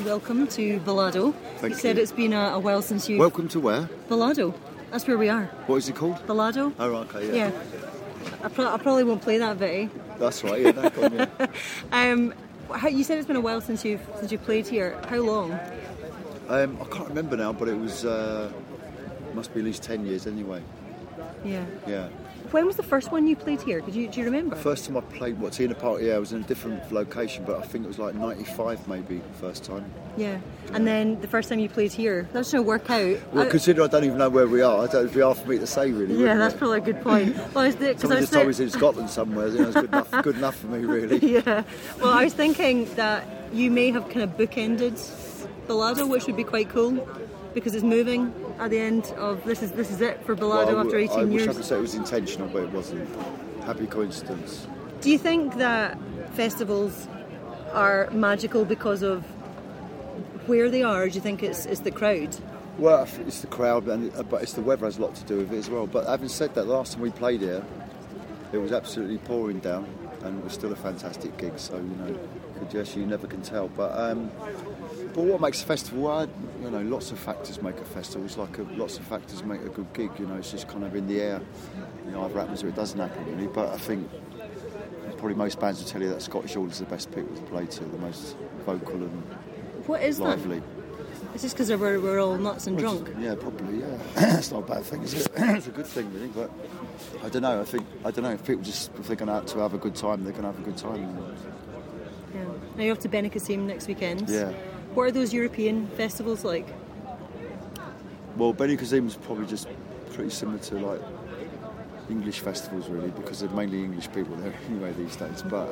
welcome to Balado. Thank you. Said it's been a while since you... Welcome to where? Balado. That's where we are. What is it called? Balado. Oh, right, okay, yeah. I probably won't play that bit, eh? That's right, yeah, that one, yeah. You said it's been a while since you played here. How long? I can't remember now, but it was... must be at least 10 years anyway. Yeah. Yeah. When was the first one you played here? Do you remember? First time I played, Tea in a Park, yeah, I was in a different location, but I think it was like 95 maybe, first time. Yeah. And then the first time you played here, that's going to work out. Well, consider I don't even know where we are. I don't, it'd be hard for me to say, really. Yeah, that's probably a good point. Well, Someone just told me it's in Scotland somewhere, you know, it's good enough for me, really. Yeah. Well, I was thinking that you may have kind of bookended Balado, which would be quite cool, because it's moving at the end of this is it for Balado after 18 years. I wish I could say it was intentional, but it wasn't. Happy coincidence. Do you think that festivals are magical because of where they are, or do you think it's the crowd? Well, it's the crowd, but it's the weather has a lot to do with it as well. But having said that, the last time we played here, it was absolutely pouring down, and it was still a fantastic gig. So you never can tell. But what makes a festival? Well, lots of factors make a festival. It's like lots of factors make a good gig. It's just kind of in the air. Either happens or it doesn't happen, really. But I think probably most bands will tell you that Scottish All is the best people to play to, the most vocal and what is lively. That? It's just because we're all nuts and drunk. Yeah, probably. Yeah, it's not a bad thing, is it? It's a good thing, really. But I don't know. I don't know if people if they're going to have a good time, they're going to have a good time. Yeah. Now you're off to Benicassim next weekend. Yeah. What are those European festivals like? Well, Benicassim is probably just pretty similar to like English festivals, really, because they're mainly English people there anyway these days. But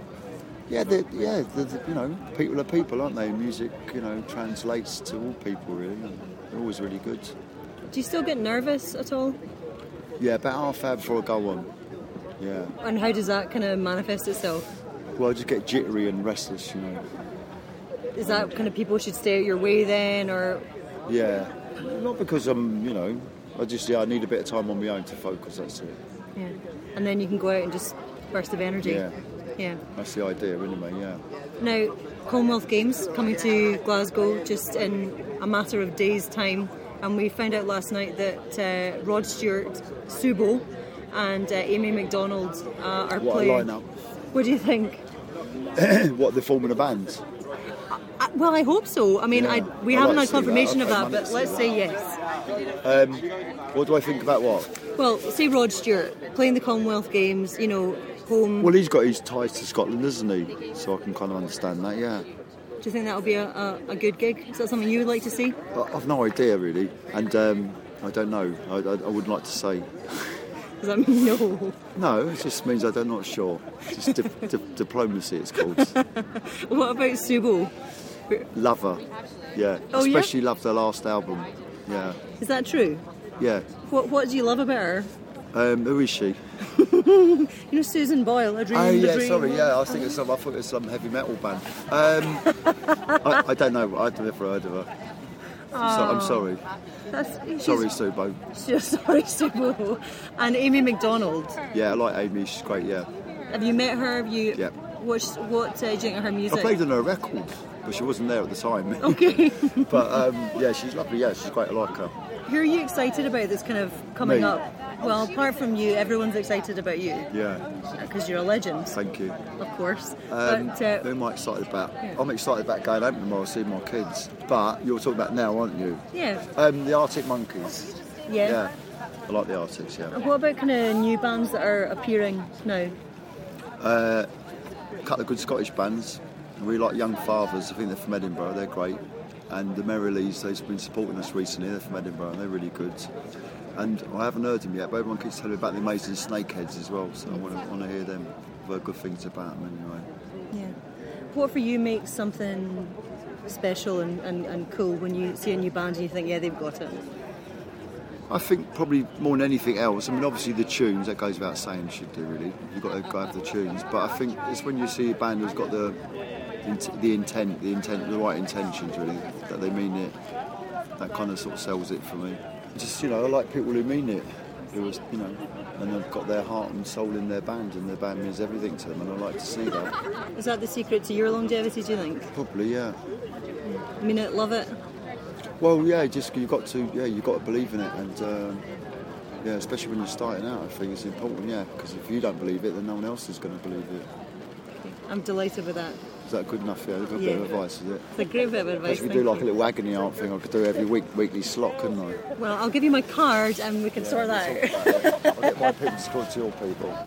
people are people, aren't they? Music, translates to all people, really. They're always really good. Do you still get nervous at all? Yeah, about half hour before I go on. Yeah. And how does that kind of manifest itself? Well, I just get jittery and restless, Is that kind of people should stay out your way then, or...? Yeah. Not because I'm, I need a bit of time on my own to focus, that's it. Yeah. And then you can go out and just burst of energy. Yeah. Yeah. That's the idea, anyway, yeah. Now, Commonwealth Games coming to Glasgow just in a matter of days' time, and we found out last night that Rod Stewart, Subo, and Amy McDonald are playing. What a lineup. What do you think? What, they're forming a band? Well, I hope so. I mean, yeah. we haven't had confirmation of that, but let's say yes. What do I think about what? Well, say Rod Stewart playing the Commonwealth Games, home. Well, he's got his ties to Scotland, isn't he? So I can kind of understand that, yeah. Do you think that'll be a good gig? Is that something you would like to see? I've no idea, really. And I don't know. I wouldn't like to say. Does that mean no? No, it just means I'm not sure. It's just diplomacy, it's called. What about Subo? Love her, yeah. Oh, especially loved her last album, yeah. Is that true? Yeah. What do you love about her? Who is she? Susan Boyle, A Dream. Oh, yeah, sorry, yeah. I thought it was some heavy metal band. I don't know. I've never heard of her. So, I'm sorry. Sorry, Subo. Sorry, Subo. And Amy McDonald. Yeah, I like Amy. She's great, yeah. Have you met her? Yeah. What do you think of her music? I played on her record, but she wasn't there at the time. Okay. But, yeah, she's lovely. Yeah, she's great. I like her. Who are you excited about that's kind of coming up? Well, apart from you, everyone's excited about you. Yeah. Because you're a legend. Thank you. Of course. Who am I excited about? Yeah. I'm excited about going home tomorrow to see my kids. But you're talking about now, aren't you? Yeah. The Arctic Monkeys. Yeah. Yeah. I like the Arctics, yeah. And what about kind of new bands that are appearing now? A couple of good Scottish bands. We like Young Fathers. I think they're from Edinburgh. They're great. And the Merrilees, they've been supporting us recently. They're from Edinburgh and they're really good. And I haven't heard them yet, but everyone keeps telling me about the amazing Snakeheads as well, so I want to hear them. I've heard good things about them anyway. Yeah. What for you makes something special and cool when you see a new band and you think, yeah, they've got it? I think probably more than anything else, I mean, obviously the tunes, that goes without saying, should do really. You've got to go have the tunes, but I think it's when you see a band who's got the right intentions, really, that they mean it, that kind of sort of sells it for me. Just, I like people who mean it, and they've got their heart and soul in their band, and their band means everything to them, and I like to see that. Is that the secret to your longevity, do you think? Probably, yeah. Mean it, love it? Well, yeah, you've got to believe in it, and yeah, especially when you're starting out, I think it's important, yeah, because if you don't believe it, then no one else is going to believe it. I'm delighted with that. Is that good enough? Yeah, a good bit of advice, is it? It's a great bit of advice. We do like a little agony aunt thing. I could do every weekly slot, couldn't I? Well, I'll give you my card and we can sort that out. I'll get my people to talk to your people.